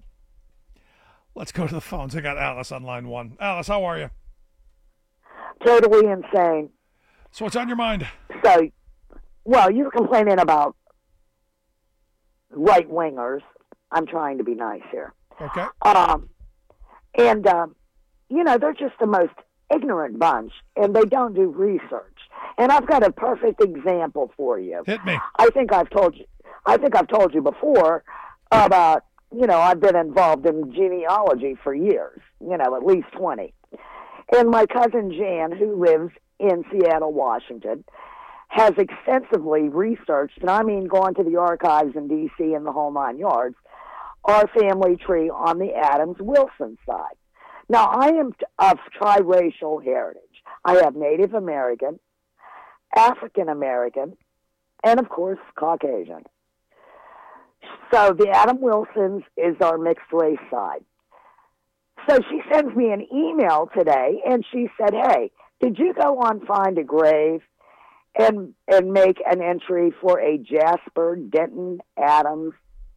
S14: Let's go to the phones. I got Alice on line one. Alice, how are you?
S19: Totally insane.
S14: So what's on your mind?
S19: So, well, you're complaining about right-wingers. I'm trying to be nice here.
S14: Okay.
S19: Um, and, um, you know, they're just the most ignorant bunch, and they don't do research. And I've got a perfect example for you.
S14: Hit me.
S19: I think I've told you. I think I've told you before about, you know, I've been involved in genealogy for years. You know, at least twenty. And my cousin Jan, who lives in Seattle, Washington, has extensively researched, and I mean gone to the archives in D C and the whole nine yards, our family tree on the Adams-Wilson side. Now, I am of triracial heritage. I have Native American, African American, and, of course, Caucasian. So the Adam Wilsons is our mixed race side. So she sends me an email today, and she said, hey, did you go on Find a Grave and and make an entry for a Jasper Denton Adams?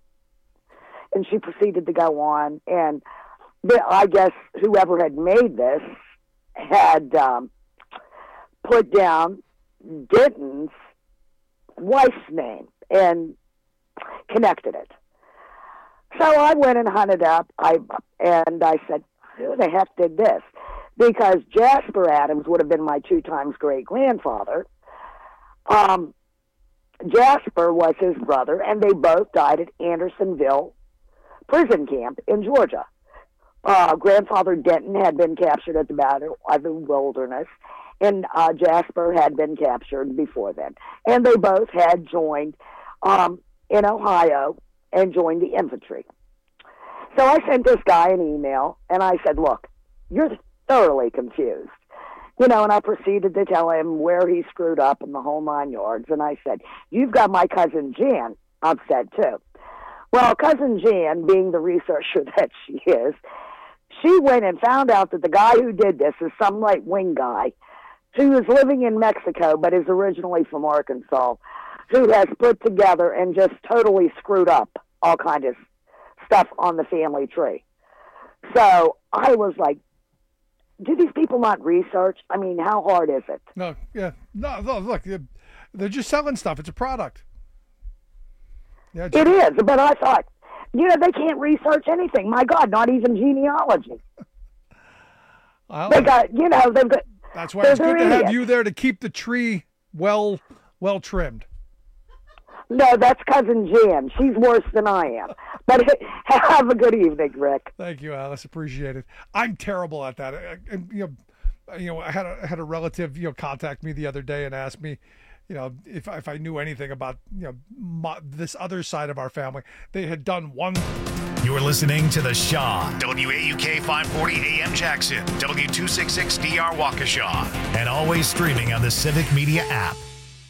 S19: And she proceeded to go on, and I guess whoever had made this had um, put down Denton's wife's name and connected it. So I went and hunted up, I and I said, who the heck did this? Because Jasper Adams would have been my two times great-grandfather. Um, Jasper was his brother, and they both died at Andersonville prison camp in Georgia. Uh, grandfather Denton had been captured at the Battle of the Wilderness, and uh, Jasper had been captured before then. And they both had joined um, in Ohio and joined the infantry. So I sent this guy an email, and I said, look, you're thoroughly confused. You know, and I proceeded to tell him where he screwed up in the whole nine yards. And I said, you've got my cousin Jan upset, too. Well, cousin Jan, being the researcher that she is, she went and found out that the guy who did this is some right-wing guy who is living in Mexico but is originally from Arkansas, who has put together and just totally screwed up all kind of stuff on the family tree. So I was like, do these people not research? I mean, how hard is it?
S14: No, yeah. No, no look, they're just selling stuff. It's a product. Yeah,
S19: it is, but I thought, you know, they can't research anything. My God, not even genealogy.
S14: Well,
S19: they got, you know, they've got.
S14: That's why it's good to have you there to keep the tree well, well trimmed.
S19: No, that's Cousin Jan. She's worse than I am. But have a good evening, Rick.
S14: Thank you, Alice. Appreciate it. I'm terrible at that. I, I, you know, you know, I had a, I had a relative, you know, contact me the other day and ask me, you know, if if I knew anything about, you know, my, this other side of our family. They had done one.
S1: You're listening to The Shaw, W A U K five forty A M Jackson, W two sixty-six D R Waukesha, and always streaming on the Civic Media app.